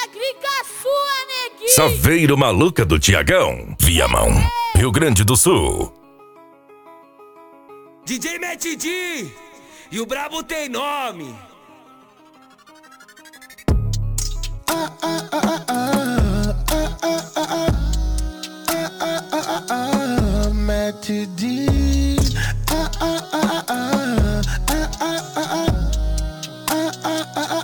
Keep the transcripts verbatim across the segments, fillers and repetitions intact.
clica sua, neguinho. Saveiro Maluca do Tiagão, Viamão, Rio Grande do Sul. D J Matt D e o brabo tem nome. Ah, ah, ah, ah, ah, ah, ah, ah, ah, ah, ah, Matt D. Ah, ah, ah, ah, ah, ah, ah, ah, ah,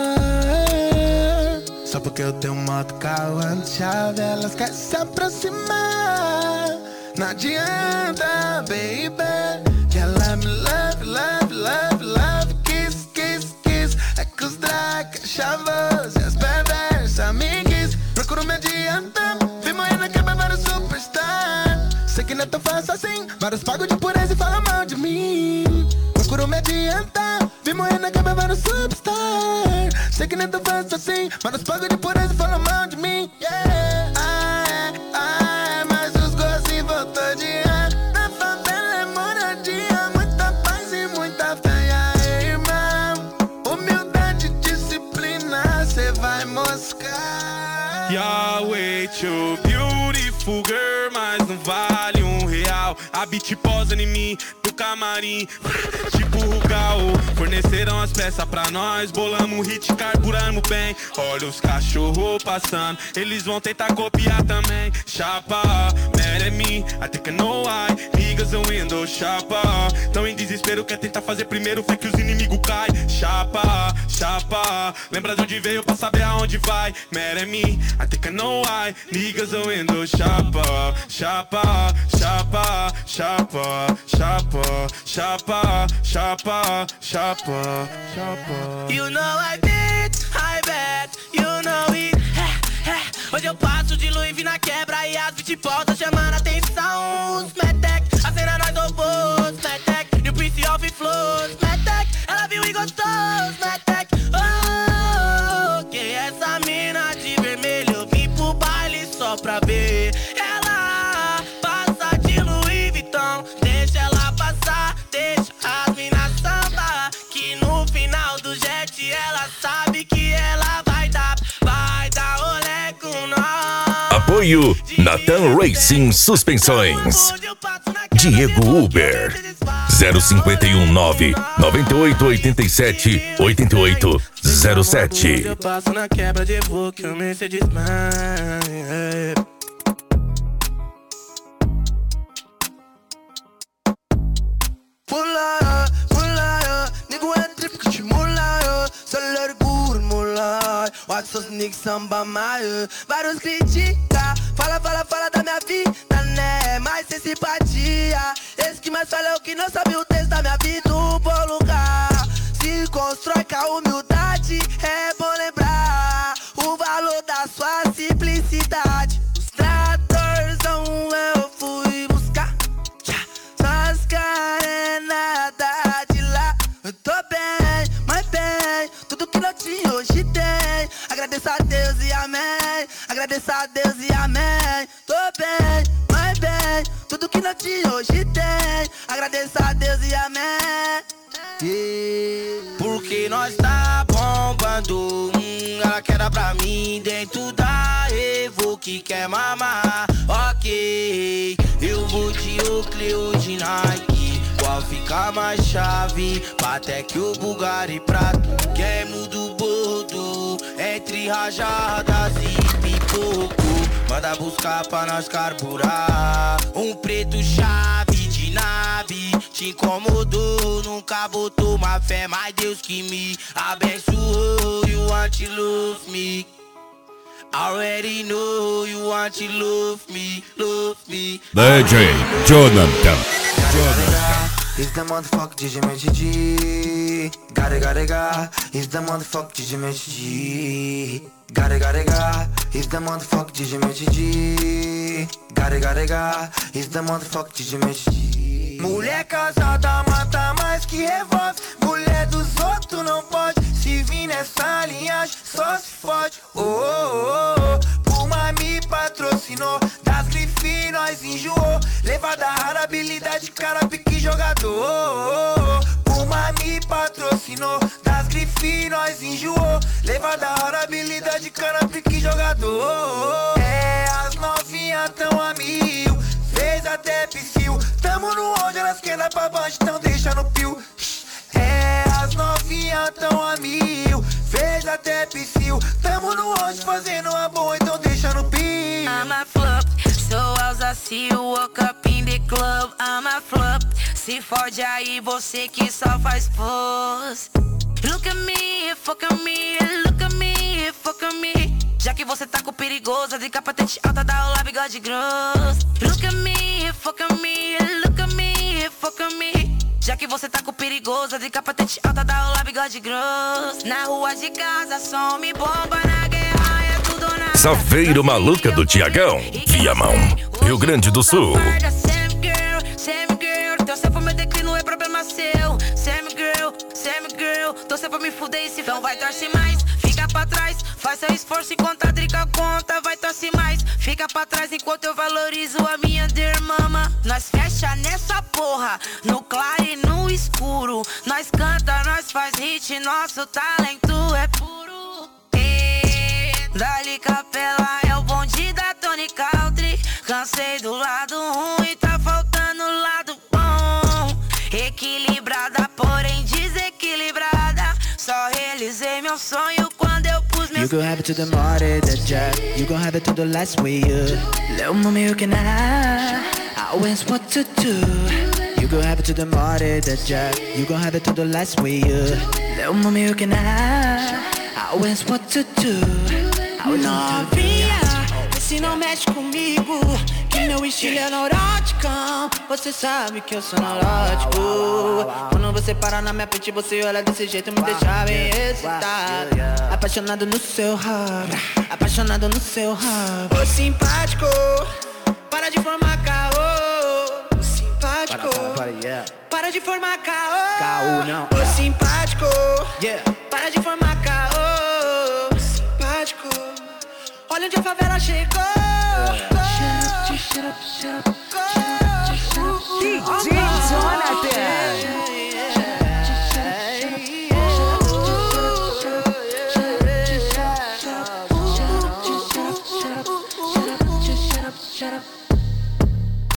ah. Só porque eu tenho moto, carro, chave, elas querem se aproximar. Não adianta, baby. Quer love me, love, love, love, love, kiss, kiss, kiss. É que os drag, chavos e as perversas amigues procuram me adiantar. Vi morena que é vários superstar. Sei que não é tão fácil assim. Vários pagam de pureza e falam mal de mim. Procuro me adiantar. Vi morena que é vários superstar. Sei que não é tão fácil assim. Vários pagam de pureza e falam mal de mim. Yeah. Ah, é, ah, é. Mas os gostos voltou de ar. Na favela é moradia. Muita paz e muita fé. E aí, irmão, humildade, disciplina, cê vai moscar. Yahweh, too beautiful girl, mas não vale um real. A beat posa em mim, do camarim, tipo Rugal. Forneceram as peças pra nós, bolamos um hit, carburamos bem. Olha os cachorros passando, eles vão tentar copiar também. Chapa, mad at me, I think I know why. Niggas a window, chapa. Tão em desespero, quer tentar fazer primeiro, fé que os inimigos caem. Chapa, chapa, lembra de onde veio pra saber aonde vai. Mad at me, I think I know why. Niggas a window, chapa, chapa, chapa, chapa, chapa, chapa, chapa, chapa, chapa. You know I bet, I bet, you know it. Hoje eu passo de Louis V na quebra e as beat volta chamando a atenção. Os Metec, a cena nós roubou. Os Metec, e o Prince of Flows. Metec, ela viu e gostou. Os Metec, oh, que essa mina de vermelho eu vim pro baile só pra ver. Ela passa de Louis Vuitton, deixa ela passar, deixa as minas samba. Que no final do jet ela sabe que ela vai dar, vai dar olé com nós. Apoio Natan Racing Suspensões. Diego Uber zero cinco um nove, nove oito oito sete, oito oito zero sete. Eu passo na quebra de boca, o Mercedes-Benz. Mula, mula, nigga wanna trip que te mula, só largura mula. Watch os niggas samba maio. Vários critica, fala, fala, fala da minha vida, né? Mas sem simpatia. Esse que mais fala é o que não sabe o texto da minha vida. Um bom lugar se constrói com a humildade. É bom lembrar o valor da sua simplicidade. Os tratorzão eu fui buscar. Só as carenadas de lá. Eu tô bem, mas bem. Tudo que não tinha hoje tem. Agradeço a Deus e amém. Agradeço a Deus e amém. Tô bem, mas bem. Tudo que não tinha hoje tem. Agradeço a Deus e amém. Yeah. Porque nós tá bombando, hum, ela quer dar pra mim dentro da Evo que quer mamar. Ok, eu vou de Oakley ou de Nike. Qual fica mais chave? Patek ou Bulgari Prato. Queimo do bordo entre rajadas e pipoco. Manda buscar pra nós carburar. Um preto chave de nave. Te incomodou, nunca botou uma fé. Mas Deus que me abençoou. You want to love me. Already know you want to love me, love me. D J Jonathan. He's the motherfucker D J Matt D. Gotta, gotta, gotta. He's the motherfucker D J Matt D. Gotta, gotta, gotta. He's the motherfucker D J Matt D. Gotta, gotta, gotta. He's the motherfucker D J Matt D. Mulher casada mata mais que revólver. Mulher dos outros não pode. Se vir nessa linhagem só se fode. Oh, oh, oh. Puma me patrocinou. Das grifes nós enjoou. Levada rara, habilidade, cara, pique jogador. Oh, oh, oh. Puma me patrocinou. Das grifes novinho, nós enjoou. Leva da hora, habilidade, cana, pique jogador. É, as novinhas tão a mil, fez até psiu. Tamo no onde elas querem pra baixo, então deixa no pio. É, as novinhas tão a mil, fez até psiu. Tamo no onde fazendo uma boa, então deixa no pio. I'm a flop, so as I see you walk up in the club. I'm a flop, se fode aí você que só faz pose. Look at me, fuck at me, look at me, fuck at me. Já que você tá com perigosa, de capacete alta, dá o lá bigode grosso. Look at me, fuck at me, look at me, fuck at me. Já que você tá com perigosa, de capacete alta, dá o lá bigode grosso. Na rua de casa, som me bomba, na guerra é tudo ou nada. Safeiro Maluca do Tiagão, Viamão, Rio Grande do Sul. Torcer pro meu declínio é problema seu. Sam girl, Sam girl. Torcer pra me fuder e se não vai torcer mais. Fica pra trás, faz seu esforço enquanto a drica conta. Vai torcer mais, fica pra trás enquanto eu valorizo a minha dear mama. Nós fecha nessa porra, no claro e no escuro. Nós canta, nós faz hit, nosso talento é puro. E dali capela é o bonde da Tony Country. Cansei do lado ruim, tá faltando o lado bom. Equilibrada, porém desequilibrada. Só realizei meu sonho quando eu pus meus... You gon' have it to the morning, the jack. You gon' have it to the last way, yeah. Little mommy, you can have. I always what to do. You gon' have it to the morning, the jack. You gon' have it to the last way, yeah. Little mommy, you can have. I always what to do. Novinha, se não mexe comigo, que meu estilo é neuróticão. Você sabe que eu sou neurótico. Quando você para na minha frente, você olha desse jeito, me deixa bem excitado. Apaixonado no seu rabo, apaixonado no seu rabo. Ô simpático, para de formar caô. Simpático, para de formar caô. Caô não. Ô simpático, para de formar caô. Simpático, olha onde a favela chegou. D J Jonathan.